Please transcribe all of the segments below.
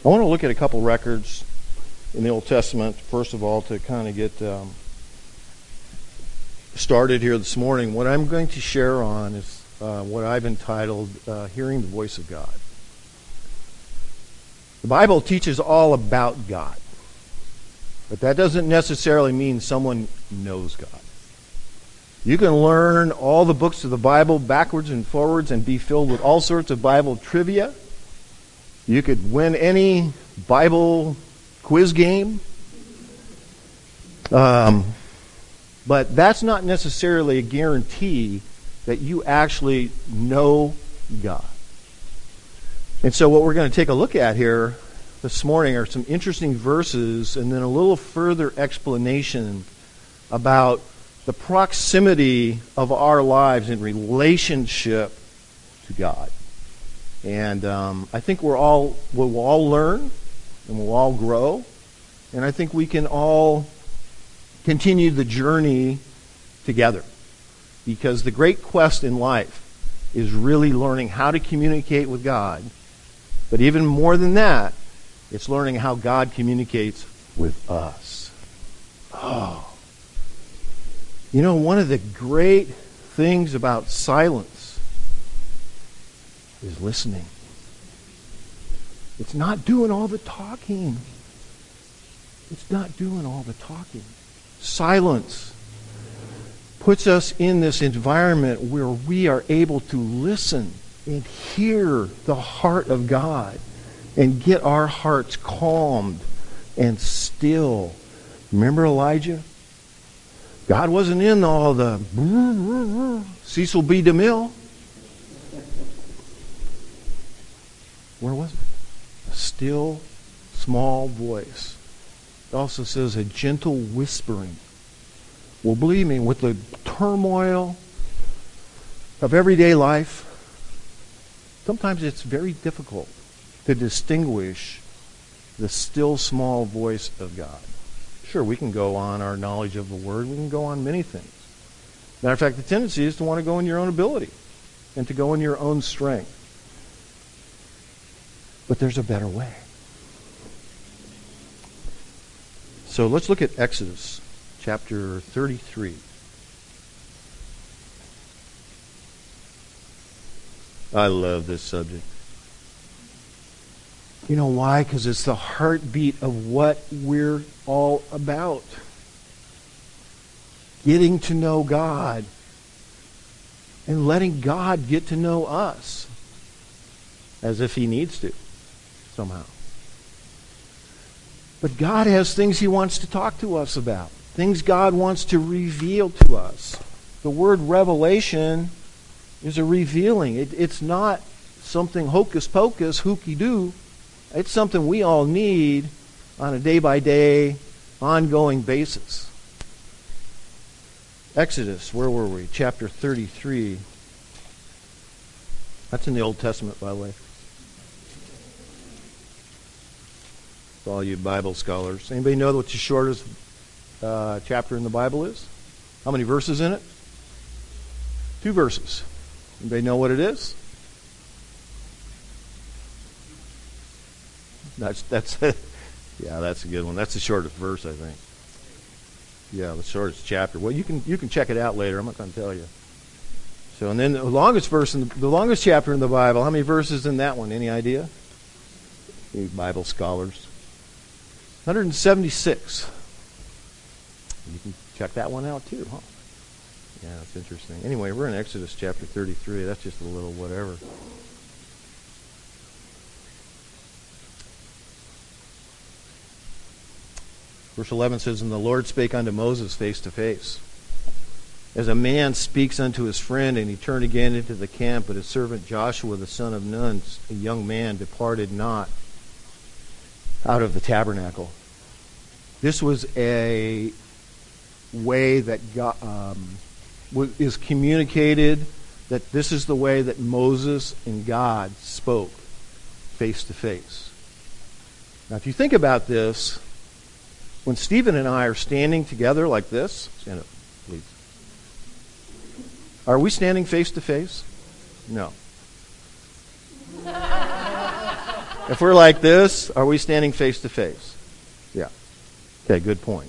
I want to look at a couple records in the Old Testament, first of all, to kind of get started here this morning. What I'm going to share on is what I've entitled Hearing the Voice of God. The Bible teaches all about God, but that doesn't necessarily mean someone knows God. You can learn all the books of the Bible backwards and forwards and be filled with all sorts of Bible trivia. You could win any Bible quiz game. But that's not necessarily a guarantee that you actually know God. And so what we're going to take a look at here this morning are some interesting verses and then a little further explanation about the proximity of our lives in relationship to God. And I think we'll all learn and we'll all grow. And I think we can all continue the journey together. Because the great quest in life is really learning how to communicate with God. But even more than that, it's learning how God communicates with us. Oh. You know, one of the great things about silence is listening. It's not doing all the talking. It's not doing all the talking. Silence puts us in this environment where we are able to listen and hear the heart of God and get our hearts calmed and still. Remember Elijah? God wasn't in all the Cecil B. DeMille. Where was it? A still, small voice. It also says a gentle whispering. Well, believe me, with the turmoil of everyday life, sometimes it's very difficult to distinguish the still, small voice of God. Sure, we can go on our knowledge of the Word. We can go on many things. Matter of fact, the tendency is to want to go in your own ability and to go in your own strength. But there's a better way. So let's look at Exodus chapter 33. I love this subject. You know why? Because it's the heartbeat of what we're all about. Getting to know God and letting God get to know us as if He needs to somehow. But God has things He wants to talk to us about. Things God wants to reveal to us. The word revelation is a revealing. It's not something hocus pocus, hooky doo. It's something we all need on a day-by-day, ongoing basis. Exodus, where were we? Chapter 33. That's in the Old Testament, by the way. For all you Bible scholars. Anybody know what the shortest chapter in the Bible is? How many verses in it? 2 verses. Anybody know what it is? That's yeah, that's a good one. That's the shortest verse, I think. Yeah, the shortest chapter. Well, you can check it out later. I'm not going to tell you. So, and then the longest verse the longest chapter in the Bible. How many verses in that one? Any idea? You Bible scholars. 176. You can check that one out too, huh? Yeah, that's interesting. Anyway, we're in Exodus chapter 33. That's just a little whatever. Verse 11 says, And the Lord spake unto Moses face to face, as a man speaks unto his friend, and he turned again into the camp, but his servant Joshua the son of Nun, a young man, departed not out of the tabernacle. This was a way that God is communicated, that this is the way that Moses and God spoke face to face. Now, if you think about this, when Stephen and I are standing together like this, stand up, please. Are we standing face to face? No. If we're like this, are we standing face to face? Yeah. Okay, good point.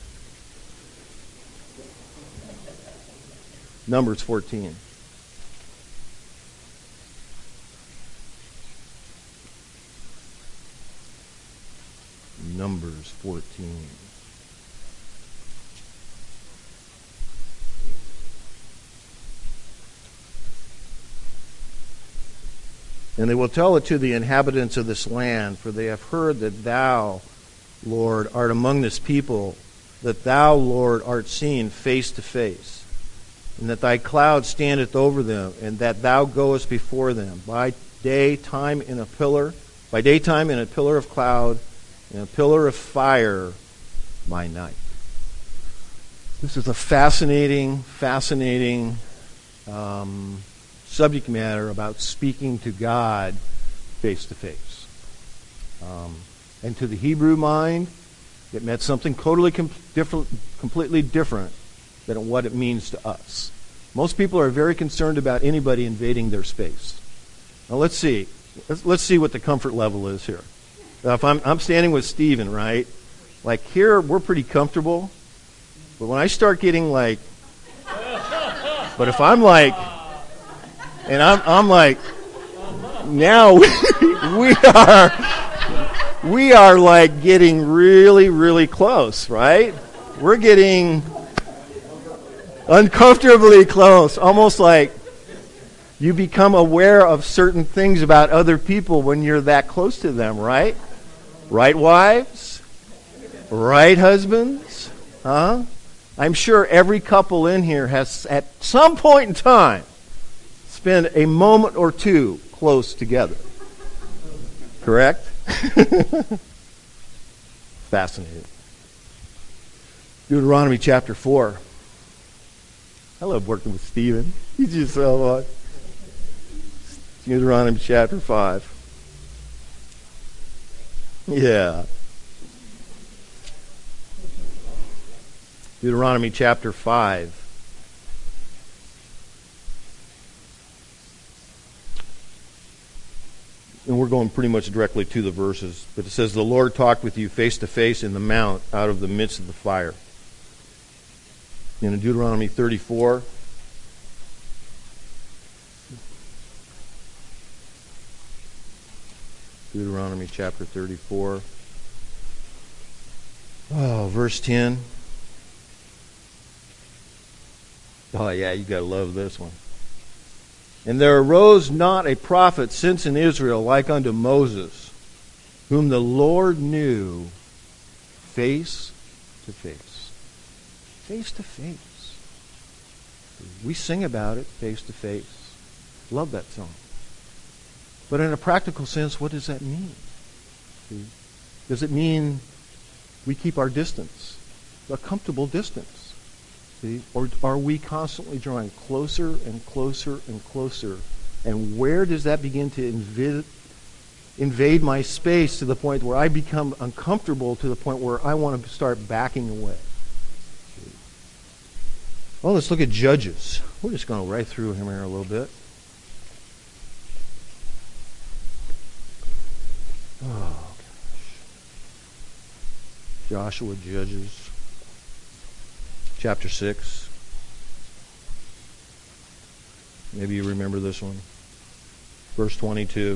Numbers 14. Numbers 14. And they will tell it to the inhabitants of this land, for they have heard that thou, Lord, art among this people, that thou, Lord, art seen face to face, and that thy cloud standeth over them, and that thou goest before them by daytime in a pillar of cloud, and a pillar of fire by night. This is a fascinating subject matter about speaking to God face to face. And to the Hebrew mind, it meant something totally completely different than what it means to us. Most people are very concerned about anybody invading their space. Now let's see what the comfort level is here. Now, if I'm standing with Stephen, right? Like here, we're pretty comfortable. But when I start getting like, but if I'm like, and I'm like, now we are like getting really, really close, right? We're getting uncomfortably close, almost like you become aware of certain things about other people when you're that close to them, right? Right, wives? Right, husbands? Huh? I'm sure every couple in here has, at some point in time, spent a moment or two close together. Correct? Fascinating. Deuteronomy chapter 4. I love working with Stephen. He's just so much. Deuteronomy chapter 5. Yeah. Deuteronomy chapter 5. And we're going pretty much directly to the verses. But it says, the Lord talked with you face to face in the mount out of the midst of the fire. And in Deuteronomy 34. Deuteronomy chapter 34. Oh, verse 10. Oh, yeah, you got to love this one. And there arose not a prophet since in Israel like unto Moses, whom the Lord knew face to face. Face to face. We sing about it, face to face. Love that song. But in a practical sense, what does that mean? Does it mean we keep our distance, a comfortable distance? Or are we constantly drawing closer and closer and closer? And where does that begin to invade my space to the point where I become uncomfortable, to the point where I want to start backing away? Well, let's look at Judges. We're just going to right through him here a little bit. Oh, gosh. Joshua, Judges, chapter 6. Maybe you remember this one. Verse 22.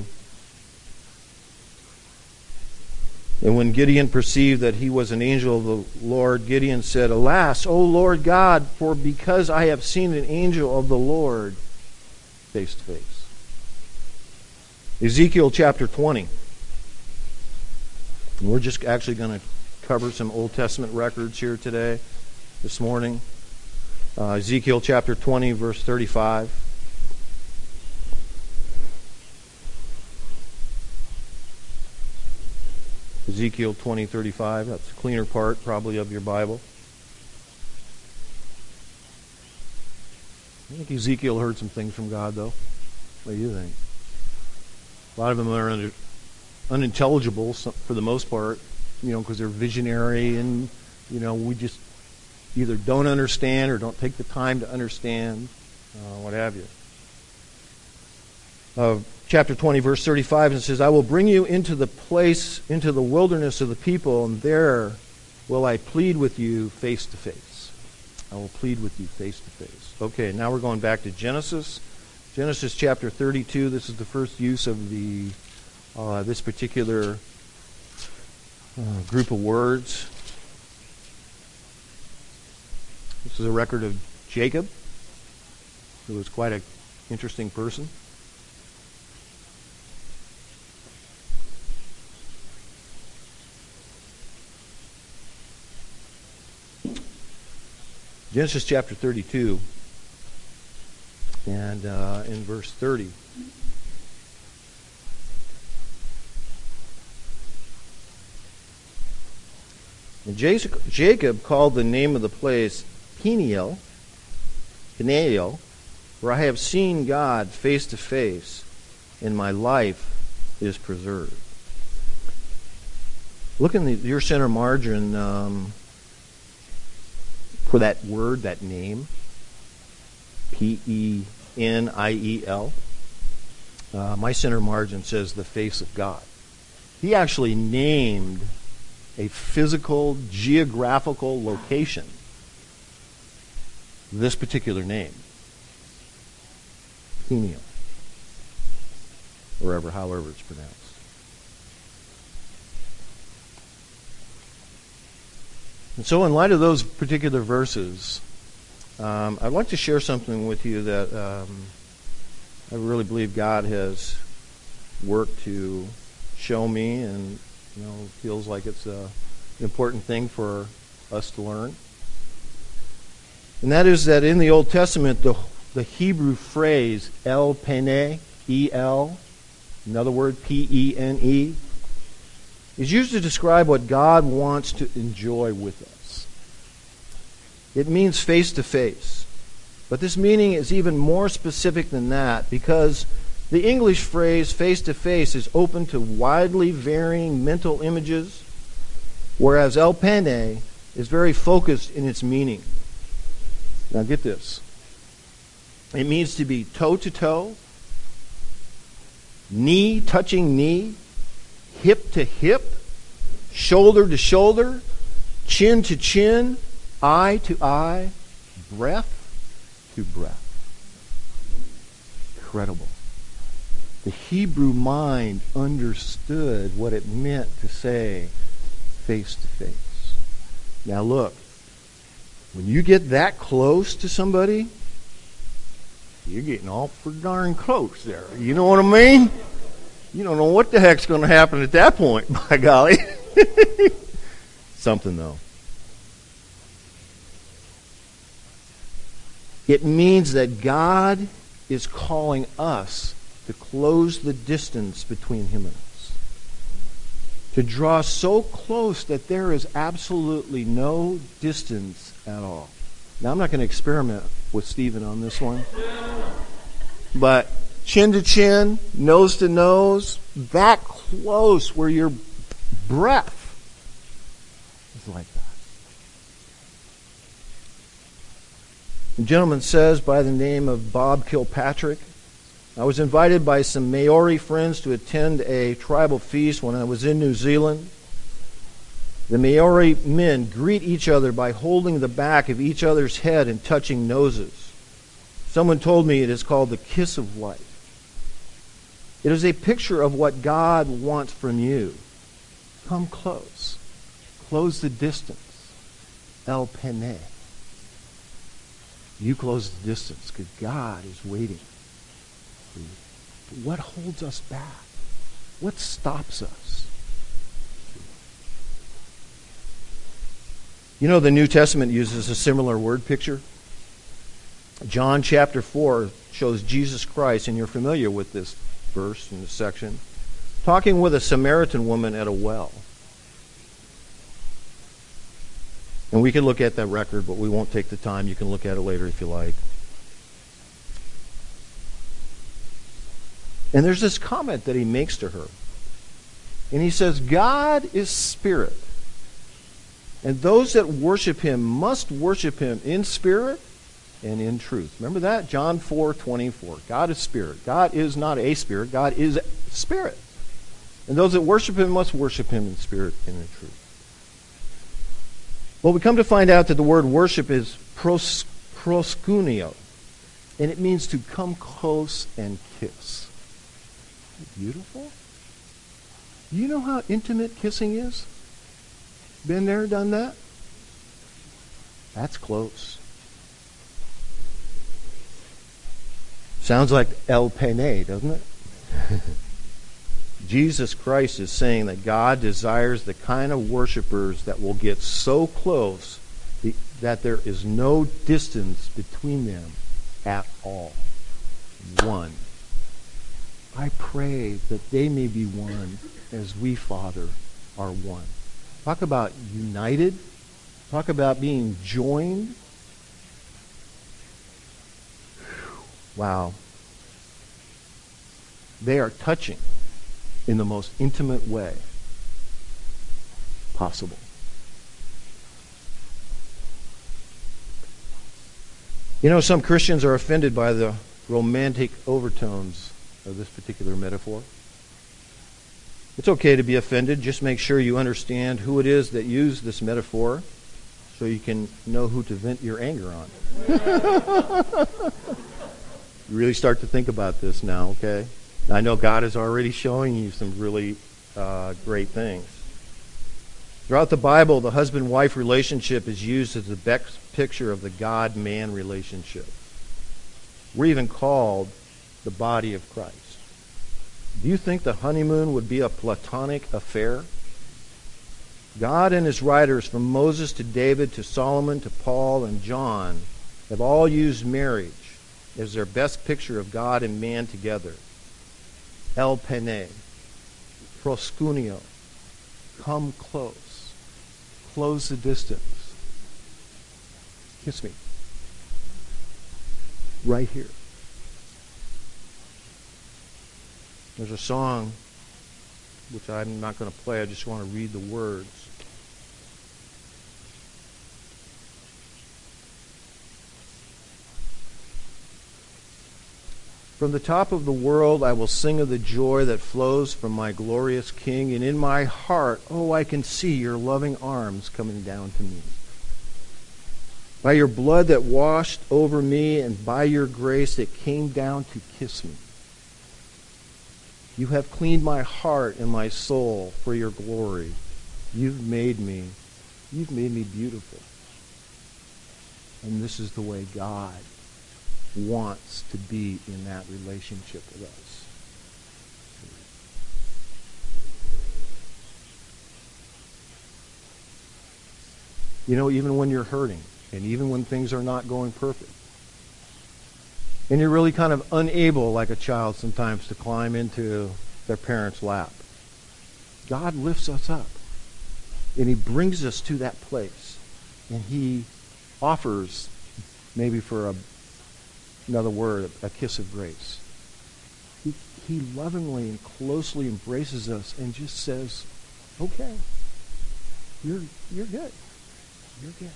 And when Gideon perceived that he was an angel of the Lord, Gideon said, Alas, O Lord God, for because I have seen an angel of the Lord face to face. Ezekiel chapter 20. And we're just actually going to cover some Old Testament records here today, this morning. Ezekiel chapter 20, verse 35. Ezekiel 20:35. That's the cleaner part, probably, of your Bible. I think Ezekiel heard some things from God, though. What do you think? A lot of them are unintelligible for the most part, because they're visionary, and we just either don't understand or don't take the time to understand, what have you. chapter 20, verse 35, and it says, I will bring you into the place, into the wilderness of the people, and there will I plead with you face to face. I will plead with you face to face. Okay, now we're going back to Genesis. Genesis chapter 32. This is the first use of the this particular group of words. This is a record of Jacob, who was quite an interesting person. Genesis chapter 32, and in verse 30. And Jacob called the name of the place Peniel, where I have seen God face to face, and my life is preserved. Look in your center margin for that word, that name, P-E-N-I-E-L. My center margin says the face of God. He actually named a physical, geographical location this particular name, Peniel, however it's pronounced. And so in light of those particular verses, I'd like to share something with you that I really believe God has worked to show me, and feels like it's an important thing for us to learn. And that is that in the Old Testament, the Hebrew phrase El Pene, E-L, another word, P-E-N-E, is used to describe what God wants to enjoy with us. It means face to face. But this meaning is even more specific than that, because the English phrase face to face is open to widely varying mental images, whereas El Pene is very focused in its meaning. Now get this. It means to be toe to toe, knee touching knee, hip to hip, shoulder to shoulder, chin to chin, eye to eye, breath to breath. Incredible. The Hebrew mind understood what it meant to say face to face. Now look, when you get that close to somebody, you're getting awful darn close there. You know what I mean? You don't know what the heck's going to happen at that point, by golly. Something, though. It means that God is calling us to close the distance between Him and us. To draw so close that there is absolutely no distance at all. Now, I'm not going to experiment with Stephen on this one. But chin to chin, nose to nose, that close where your breath is like that. A gentleman says by the name of Bob Kilpatrick, I was invited by some Maori friends to attend a tribal feast when I was in New Zealand. The Maori men greet each other by holding the back of each other's head and touching noses. Someone told me it is called the kiss of life. It is a picture of what God wants from you. Come close. Close the distance. El Pene. You close the distance because God is waiting for you. What holds us back? What stops us? You know, the New Testament uses a similar word picture. John chapter 4 shows Jesus Christ, and you're familiar with this verse in this section, talking with a Samaritan woman at a well. And we can look at that record, but we won't take the time. You can look at it later if you like. And there's this comment that he makes to her. And he says, God is spirit. And those that worship Him must worship Him in spirit and in truth. Remember that? John 4:24. God is spirit. God is not a spirit. God is spirit. And those that worship him must worship him in spirit and in truth. Well, we come to find out that the word worship is proskuneo, and it means to come close and kiss. Isn't it beautiful? Do you know how intimate kissing is? Been there, done that? That's close. Sounds like El Pene, doesn't it? Jesus Christ is saying that God desires the kind of worshipers that will get so close that there is no distance between them at all. One. I pray that they may be one as we, Father, are one. Talk about united. Talk about being joined. Wow. They are touching in the most intimate way possible. You know, some Christians are offended by the romantic overtones of this particular metaphor. It's okay to be offended. Just make sure you understand who it is that used this metaphor so you can know who to vent your anger on. You really start to think about this now, okay? I know God is already showing you some really great things. Throughout the Bible, the husband-wife relationship is used as the best picture of the God-man relationship. We're even called the body of Christ. Do you think the honeymoon would be a platonic affair? God and his writers, from Moses to David to Solomon to Paul and John, have all used marriage as their best picture of God and man together. El Pene, proskuneo, come close, close the distance. Kiss me. Right here. There's a song which I'm not going to play. I just want to read the words. From the top of the world I will sing of the joy that flows from my glorious King, and in my heart, oh, I can see your loving arms coming down to me. By your blood that washed over me, and by your grace that came down to kiss me. You have cleaned my heart and my soul for your glory. You've made me beautiful. And this is the way God wants to be in that relationship with us. You know, even when you're hurting, and even when things are not going perfect, and you're really kind of unable, like a child sometimes, to climb into their parent's lap, God lifts us up, and he brings us to that place, and he offers, maybe for another word, a kiss of grace. He lovingly and closely embraces us and just says, okay, you're good. You're good.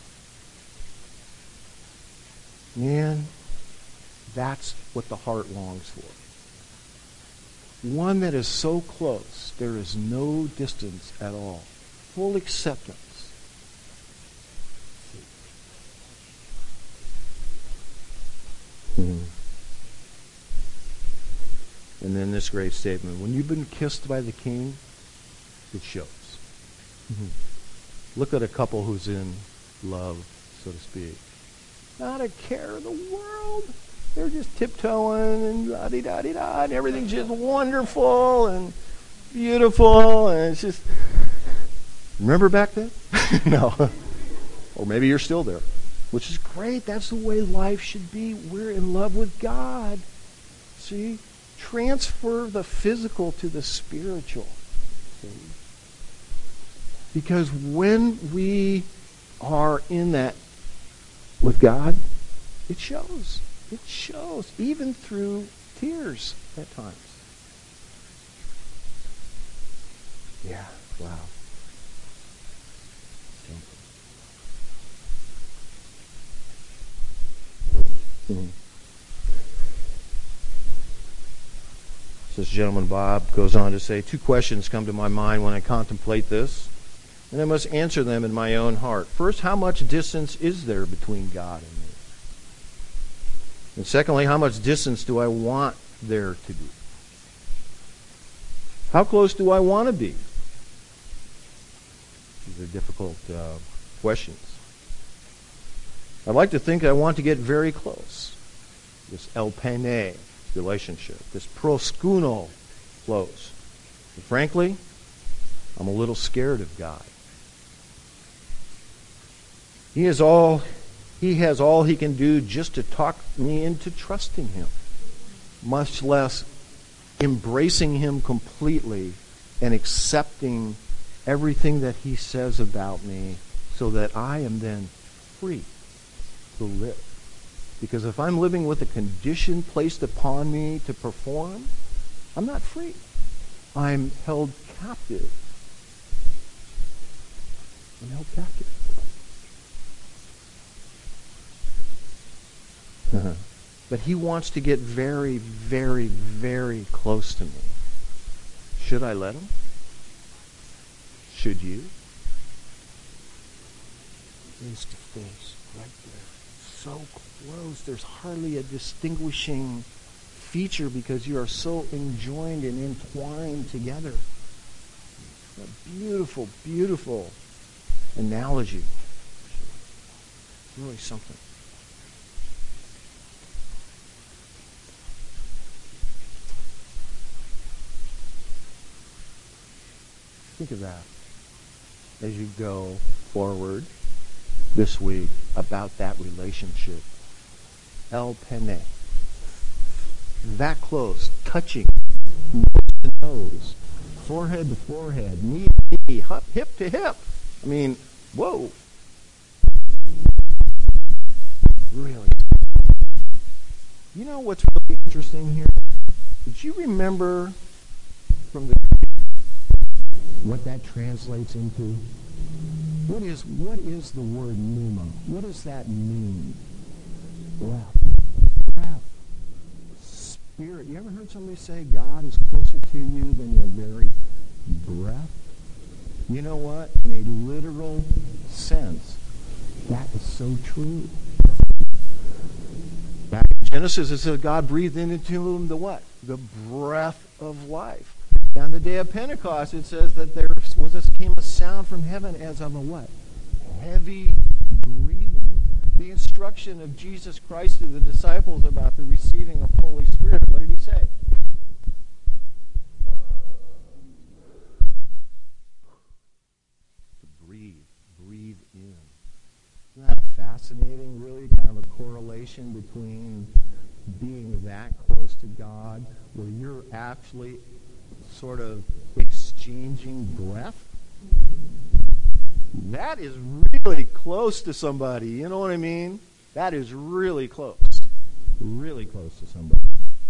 Man, that's what the heart longs for. One that is so close, there is no distance at all. Full acceptance. And then this great statement: when you've been kissed by the King, it shows. Look at a couple who's in love, so to speak. Not a care in the world. They're just tiptoeing and da-di-da-di-da, and everything's just wonderful and beautiful, and it's just... Remember back then? No. Or maybe you're still there, which is great. That's the way life should be. We're in love with God. See? Transfer the physical to the spiritual. See? Because when we are in that with God, it shows. It shows, even through tears at times. Yeah, wow. Thank you. This gentleman Bob goes on to say, 2 questions come to my mind when I contemplate this, and I must answer them in my own heart. First, how much distance is there between God and me? And secondly, how much distance do I want there to be? How close do I want to be? These are difficult questions. I'd like to think I want to get very close. This elpene relationship, this proskuno close. But frankly, I'm a little scared of God. He has all he can do just to talk me into trusting him, much less embracing him completely and accepting everything that he says about me so that I am then free to live. Because if I'm living with a condition placed upon me to perform, I'm not free. I'm held captive. I'm held captive. But he wants to get very, very, very close to me. Should I let him? Should you? Face to face, right there. So close. There's hardly a distinguishing feature because you are so enjoined and entwined together. A beautiful, beautiful analogy. Really something. Think of that as you go forward this week about that relationship. El pene. That close, touching, nose to nose, forehead to forehead, knee to knee, hip to hip. I mean, whoa. Really. You know what's really interesting here? Did you remember from the what that translates into? What is the word pneuma? What does that mean? Breath. Breath. Spirit. You ever heard somebody say God is closer to you than your very breath? You know what? In a literal sense, that is so true. Back in Genesis, it says God breathed into him the what? The breath of life. On the day of Pentecost, it says that there came a sound from heaven as of a what? Heavy breathing. The instruction of Jesus Christ to the disciples about the receiving of Holy Spirit. What did he say? To breathe. Breathe in. Isn't that fascinating? Really kind of a correlation between being that close to God, where you're actually sort of exchanging breath. That is really close to somebody. You know what I mean? That is really close. Really close to somebody.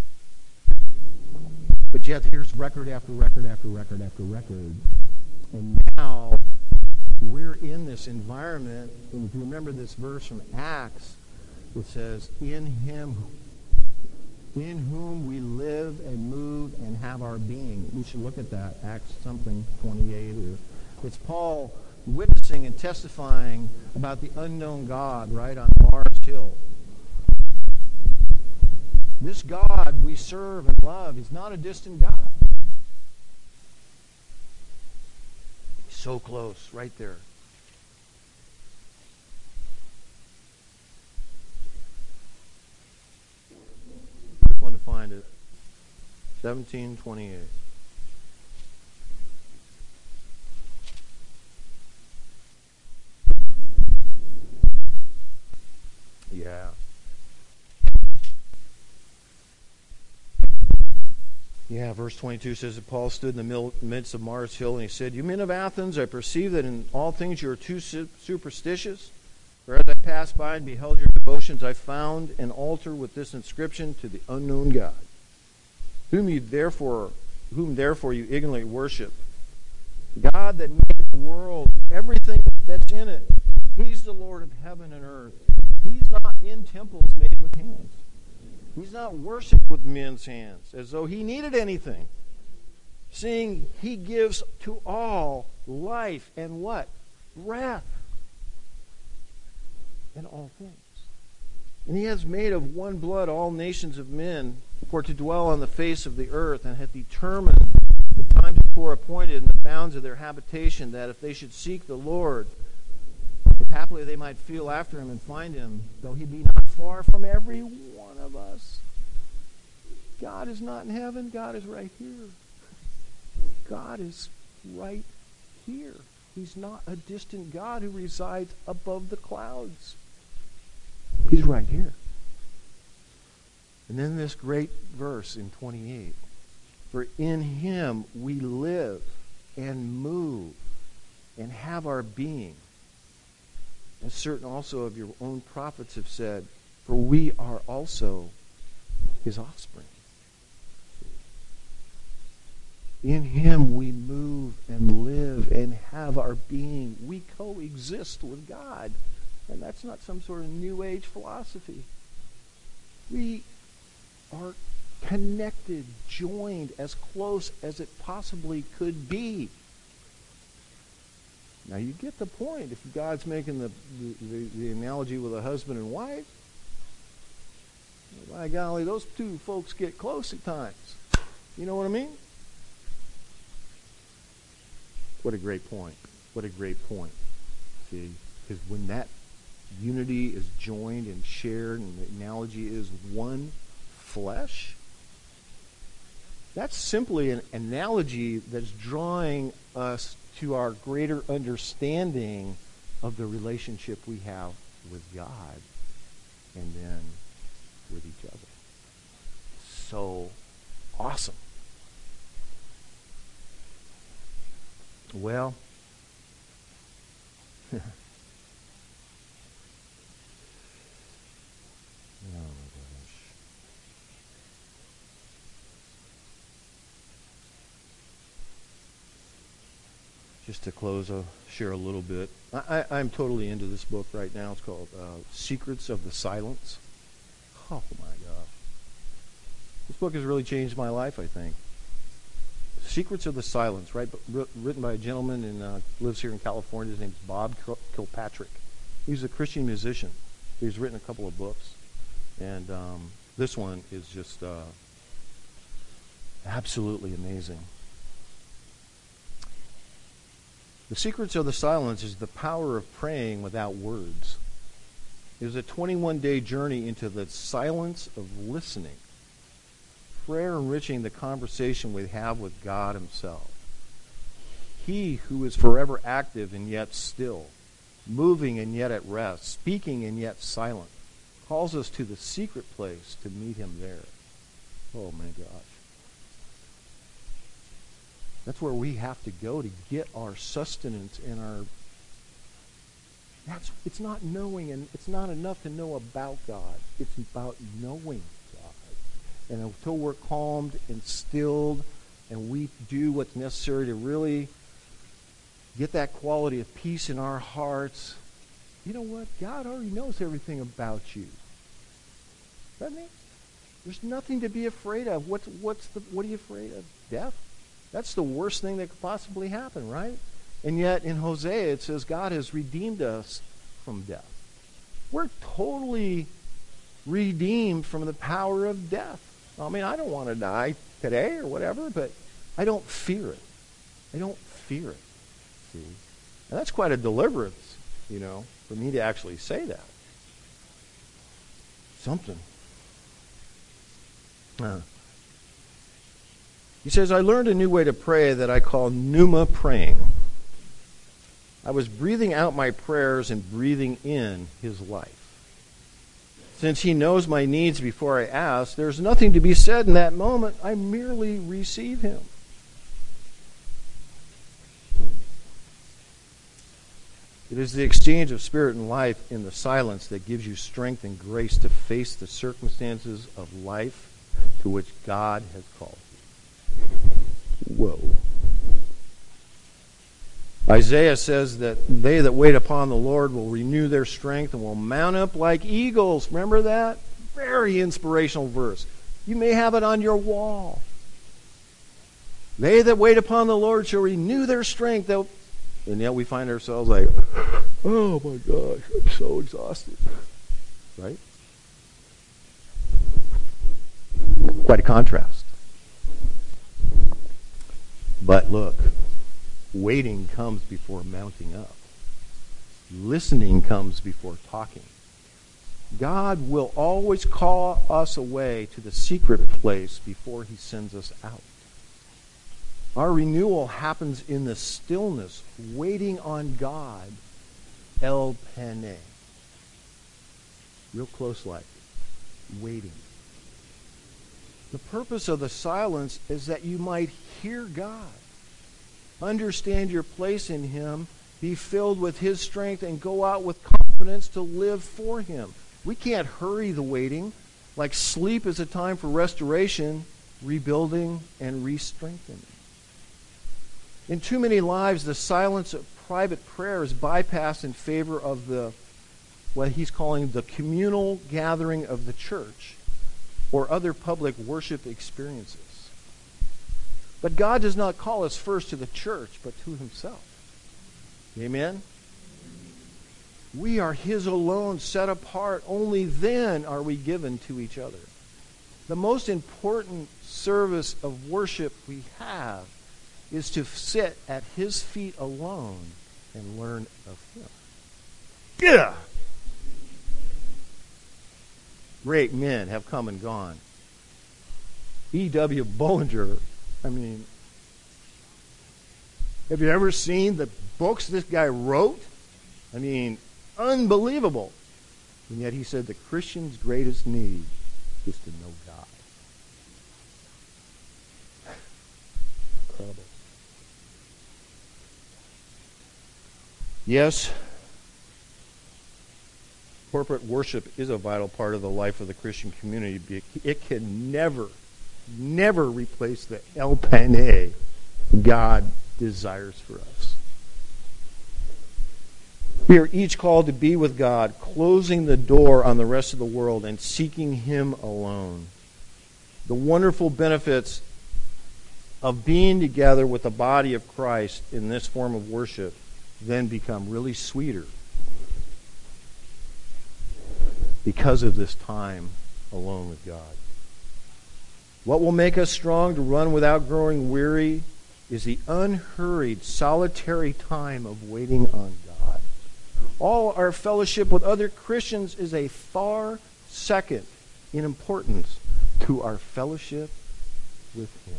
But yet here's record after record after record after record. And now we're in this environment. And if you remember this verse from Acts, it says, in him, in whom we live and move and have our being. We should look at that, Acts something 28. It's Paul witnessing and testifying about the unknown God, right, on Mars Hill. This God we serve and love is not a distant God. He's so close, right there. Want to find it. 17:28. Yeah. Yeah, verse 22 says that Paul stood in the midst of Mars Hill and he said, "You men of Athens, I perceive that in all things you are too superstitious. For as I passed by and beheld your devotions, I found an altar with this inscription, to the unknown God, whom therefore you ignorantly worship. God that made the world, everything that's in it. He's the Lord of heaven and earth. He's not in temples made with hands. He's not worshipped with men's hands as though he needed anything. Seeing he gives to all life and what? Breath. And all things. And he has made of one blood all nations of men for to dwell on the face of the earth, and hath determined the times before appointed in the bounds of their habitation, that if they should seek the Lord, if haply they might feel after him and find him, though he be not far from every one of us. God is not in heaven. God is right here. God is right here. He's not a distant God who resides above the clouds. He's right here. And then this great verse in 28. For in him we live and move and have our being. As certain also of your own prophets have said, for we are also his offspring. In him we move and live and have our being. We coexist with God. And that's not some sort of New Age philosophy. We are connected, joined, as close as it possibly could be. Now you get the point. If God's making the analogy with a husband and wife, by golly, those two folks get close at times. You know what I mean? What a great point. What a great point. See, because when that unity is joined and shared, and the analogy is one flesh, that's simply an analogy that's drawing us to our greater understanding of the relationship we have with God and then with each other. So awesome. Well, oh my gosh. Just to close, I'll share a little bit. I'm totally into this book right now. It's called Secrets of the Silence. Oh my gosh. This book has really changed my life, I think. Secrets of the Silence, right? Written by a gentleman and lives here in California. His name's Bob Kilpatrick. He's a Christian musician. He's written a couple of books. And this one is just absolutely amazing. The Secrets of the Silence is the power of praying without words. It is a 21-day journey into the silence of listening. Prayer enriching the conversation we have with God himself. He who is forever active and yet still, moving and yet at rest, speaking and yet silent, calls us to the secret place to meet him there. Oh my gosh. That's where we have to go to get our sustenance and our... It's not knowing, and it's not enough to know about God. It's about knowing God. And until we're calmed and stilled and we do what's necessary to really get that quality of peace in our hearts, you know what? God already knows everything about you. Doesn't he? There's nothing to be afraid of. What are you afraid of? Death? That's the worst thing that could possibly happen, right? And yet in Hosea it says God has redeemed us from death. We're totally redeemed from the power of death. I mean, I don't want to die today or whatever, but I don't fear it. I don't fear it. See? And that's quite a deliverance, for me to actually say that. Something. He says, I learned a new way to pray that I call pneuma praying. I was breathing out my prayers and breathing in his life. Since he knows my needs before I ask, there's nothing to be said in that moment. I merely receive him. It is the exchange of spirit and life in the silence that gives you strength and grace to face the circumstances of life to which God has called you. Whoa. Isaiah says that they that wait upon the Lord will renew their strength and will mount up like eagles. Remember that? Very inspirational verse. You may have it on your wall. They that wait upon the Lord shall renew their strength. And yet we find ourselves like, oh my gosh, I'm so exhausted. Right? Quite a contrast. But look, waiting comes before mounting up. Listening comes before talking. God will always call us away to the secret place before he sends us out. Our renewal happens in the stillness, waiting on God, El Pene. Real close like, waiting. The purpose of the silence is that you might hear God, understand your place in him, be filled with his strength, and go out with confidence to live for him. We can't hurry the waiting. Like sleep is a time for restoration, rebuilding, and re-strengthening. In too many lives, the silence of private prayer is bypassed in favor of what he's calling the communal gathering of the church or other public worship experiences. But God does not call us first to the church, but to himself. Amen? We are his alone, set apart. Only then are we given to each other. The most important service of worship we have is to sit at his feet alone and learn of him. Yeah! Great men have come and gone. E.W. Bullinger, have you ever seen the books this guy wrote? Unbelievable. And yet he said the Christian's greatest need is to know God. Incredible. Yes, corporate worship is a vital part of the life of the Christian community. It can never replace the El Pene God desires for us. We are each called to be with God, closing the door on the rest of the world and seeking him alone. The wonderful benefits of being together with the body of Christ in this form of worship then become really sweeter because of this time alone with God. What will make us strong to run without growing weary is the unhurried, solitary time of waiting on God. All our fellowship with other Christians is a far second in importance to our fellowship with him.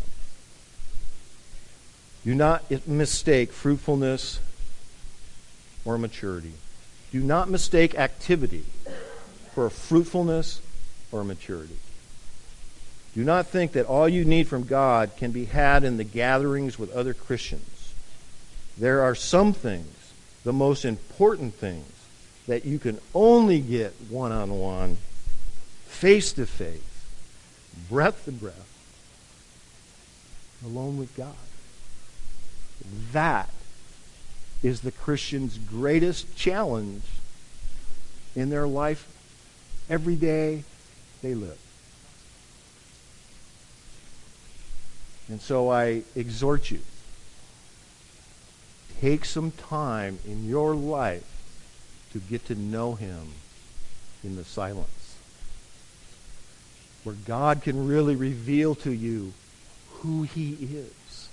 Do not mistake fruitfulness or maturity. Do not mistake activity for fruitfulness or maturity. Do not think that all you need from God can be had in the gatherings with other Christians. There are some things, the most important things, that you can only get one-on-one, face-to-face, breath to breath, alone with God. That is the Christian's greatest challenge in their life every day they live. And so I exhort you, take some time in your life to get to know him in the silence, where God can really reveal to you who he is,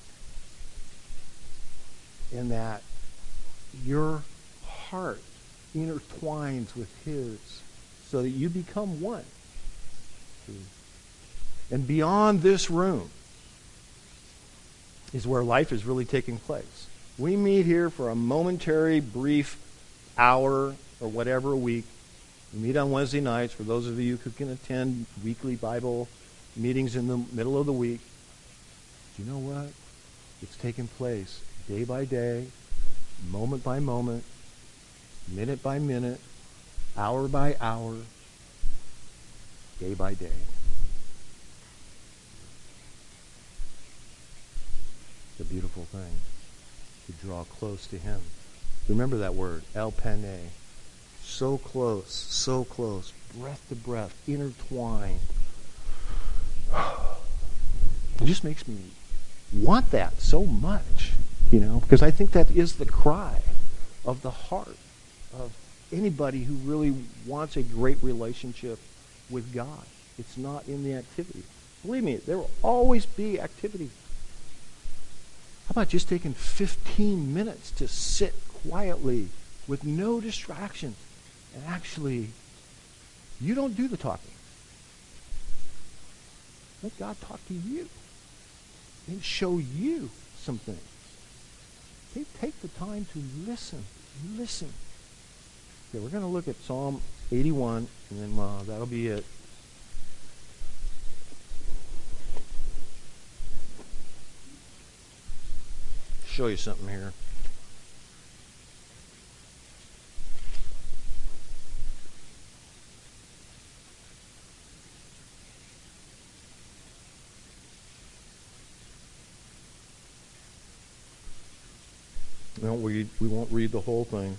and that your heart intertwines with his so that you become one. And beyond this room is where life is really taking place. We meet here for a momentary, brief hour or whatever a week. We meet on Wednesday nights for those of you who can attend weekly Bible meetings in the middle of the week. Do you know what? It's taking place day by day, moment by moment, minute by minute, hour by hour, day by day. It's a beautiful thing. to draw close to him. Remember that word, elpene. So close, breath to breath, intertwined. It just makes me want that so much, because I think that is the cry of the heart of anybody who really wants a great relationship with God. It's not in the activity. Believe me, there will always be activity. How about just taking 15 minutes to sit quietly with no distractions and actually, you don't do the talking. Let God talk to you and show you some things. Take the time to listen. Listen. Okay, we're going to look at Psalm 81, and then that'll be it. Show you something here. We won't read the whole thing.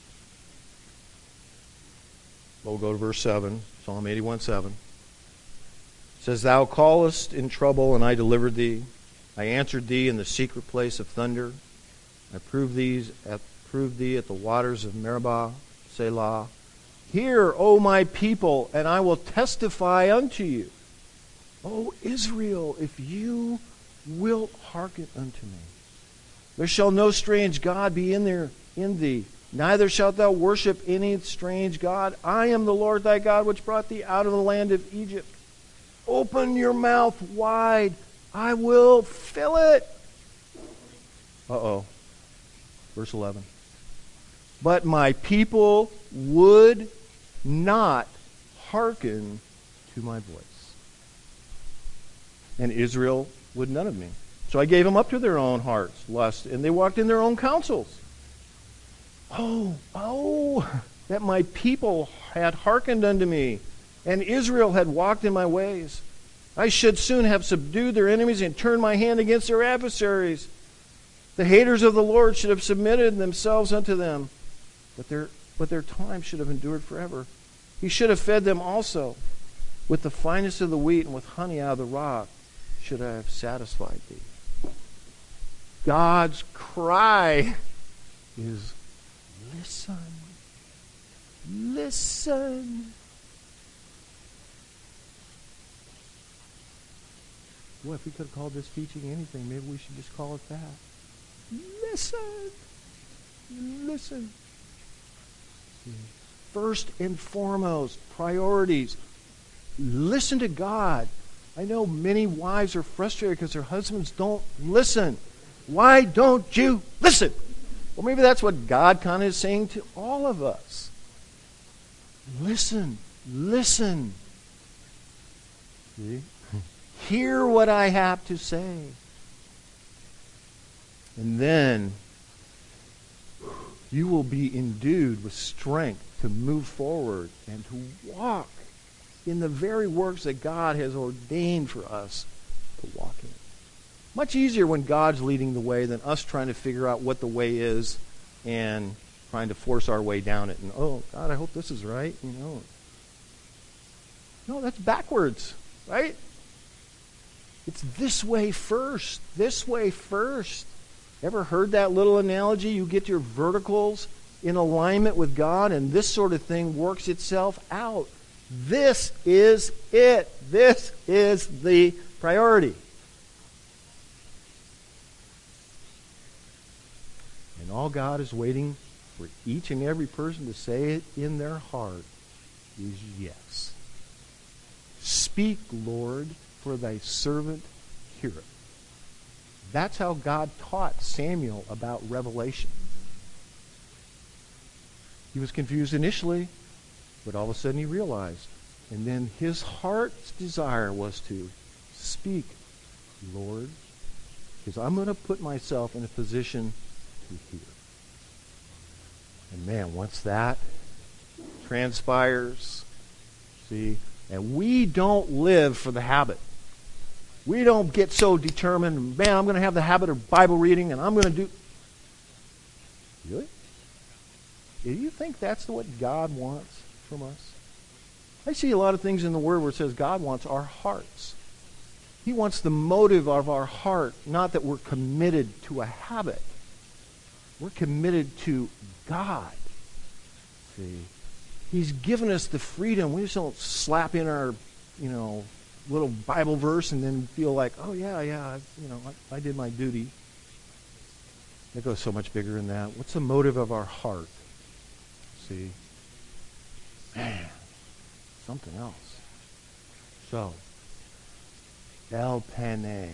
But we'll go to verse 7, Psalm 81:7. It says, Thou callest in trouble, and I delivered thee. I answered thee in the secret place of thunder. I proved thee at the waters of Meribah, Selah. Hear, O my people, and I will testify unto you. O Israel, if you wilt hearken unto me. There shall no strange God be in thee, neither shalt thou worship any strange God. I am the Lord thy God, which brought thee out of the land of Egypt. Open your mouth wide, I will fill it. Verse 11. But my people would not hearken to my voice, and Israel would none of me. So I gave them up to their own hearts' lust, and they walked in their own counsels. That my people had hearkened unto me, and Israel had walked in my ways. I should soon have subdued their enemies and turned my hand against their adversaries. The haters of the Lord should have submitted themselves unto them, but their time should have endured forever. He should have fed them also with the finest of the wheat, and with honey out of the rock should I have satisfied thee. God's cry is, listen. Listen. Boy, if we could have called this teaching anything, maybe we should just call it that. Listen. Listen. First and foremost, priorities. Listen to God. I know many wives are frustrated because their husbands don't listen. Why don't you listen? Well, maybe that's what God kind of is saying to all of us. Listen. Listen. See? Hear what I have to say. And then you will be endued with strength to move forward and to walk in the very works that God has ordained for us to walk in. Much easier when God's leading the way than us trying to figure out what the way is and trying to force our way down it. And, oh, God, I hope this is right. No, that's backwards, right? It's this way first. This way first. Ever heard that little analogy? You get your verticals in alignment with God, and this sort of thing works itself out. This is it. This is the priority. And all God is waiting for each and every person to say it in their heart is yes. Speak, Lord, for thy servant heareth. That's how God taught Samuel about revelation. He was confused initially, but all of a sudden he realized. And then his heart's desire was to speak, Lord, because I'm going to put myself in a position to hear. And man, once that transpires, see, and we don't live for the habit. We don't get so determined, man, I'm going to have the habit of Bible reading, and I'm going to do... Really? Do you think that's what God wants from us? I see a lot of things in the Word where it says God wants our hearts. He wants the motive of our heart, not that we're committed to a habit. We're committed to God. See? He's given us the freedom. We just don't slap in our, little Bible verse and then feel like, oh yeah, I did my duty. It goes so much bigger than that. What's the motive of our heart? See? Man, something else. So, El Pane.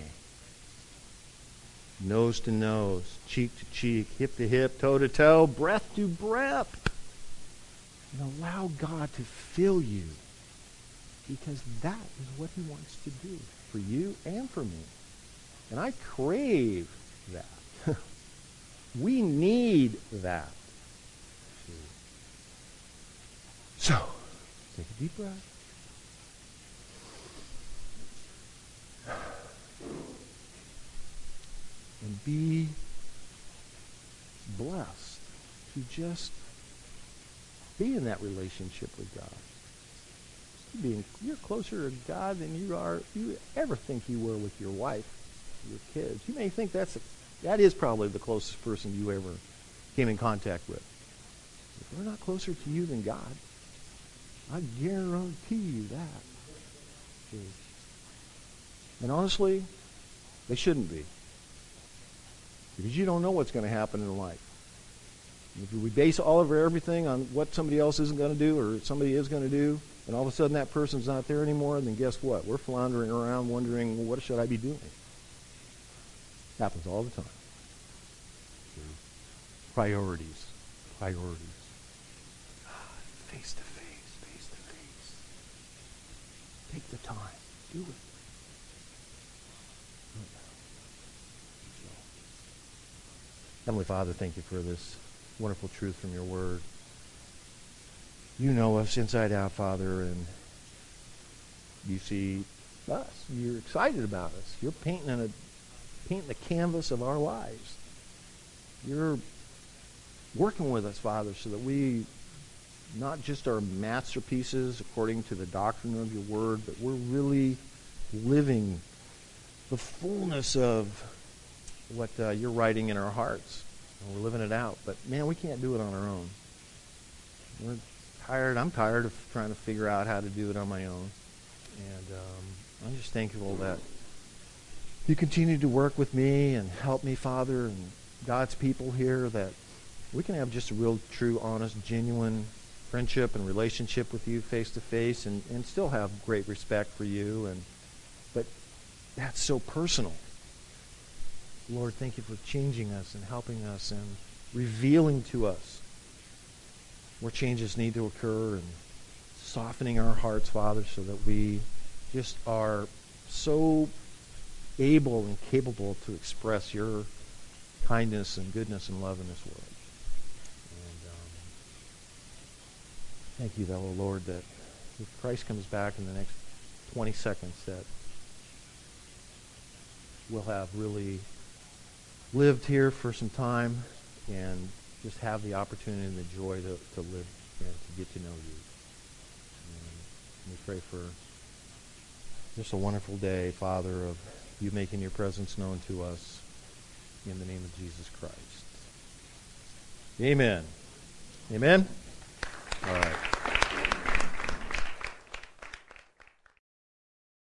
Nose to nose, cheek to cheek, hip to hip, toe to toe, breath to breath. And allow God to fill you, because that is what he wants to do for you and for me. And I crave that. We need that. So, take a deep breath. And be blessed to just be in that relationship with God. You're closer to God than you ever think you were with your wife, your kids. You may think that is probably the closest person you ever came in contact with. If they're not closer to you than God, I guarantee you that. And honestly, they shouldn't be. Because you don't know what's going to happen in life. If we base all of everything on what somebody else isn't going to do or somebody is going to do, and all of a sudden that person's not there anymore, then guess what? We're floundering around wondering, well, what should I be doing? Happens all the time. Priorities. Face to face. Take the time. Do it. Heavenly Father, thank you for this wonderful truth from your word. You know us inside out, Father, and you see us. You're excited about us. You're painting the canvas of our lives. You're working with us, Father, so that we not just are masterpieces according to the doctrine of your word, but we're really living the fullness of what you're writing in our hearts. And we're living it out. But, man, we can't do it on our own. We're tired. I'm tired of trying to figure out how to do it on my own. And I'm just thankful that you continue to work with me and help me, Father, and God's people here, that we can have just a real, true, honest, genuine friendship and relationship with you face to face and still have great respect for you. But that's so personal. Lord, thank you for changing us and helping us and revealing to us where changes need to occur and softening our hearts, Father, so that we just are so able and capable to express your kindness and goodness and love in this world. And thank you, though, Lord, that if Christ comes back in the next 20 seconds, that we'll have really lived here for some time and just have the opportunity and the joy to live and to get to know you. And we pray for just a wonderful day, Father, of you making your presence known to us in the name of Jesus Christ. Amen. Amen? All right.